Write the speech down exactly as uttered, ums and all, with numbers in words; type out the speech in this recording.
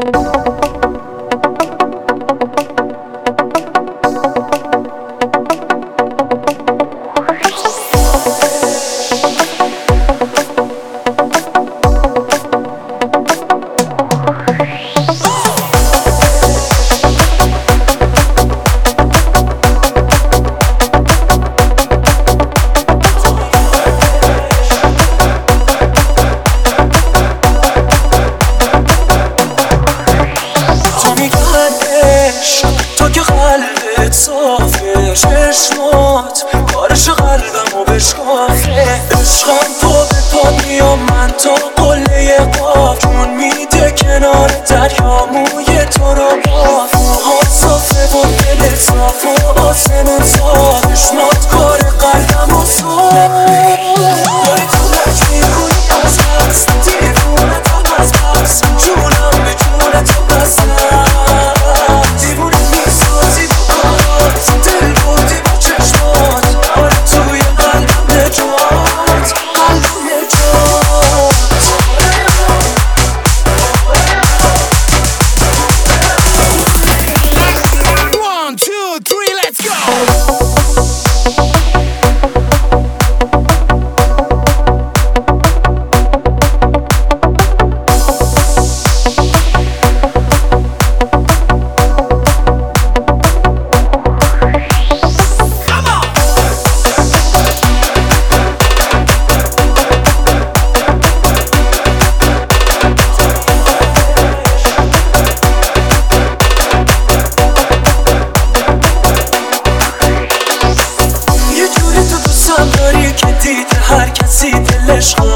تو که قلبت صافه، چشمات کارش قلبمو بشکافه. عشقم تو به پا میام من تا قله قاف، جون میده کنار دریا موی تو رو باف. موهات صافه و دلت صاف و آسمون صاف، چشمات کار قلبمو صاف. داری تو لج میکنی از بس، دیوونتم از بس، جونم به جون تو بستم. هر کسی دلش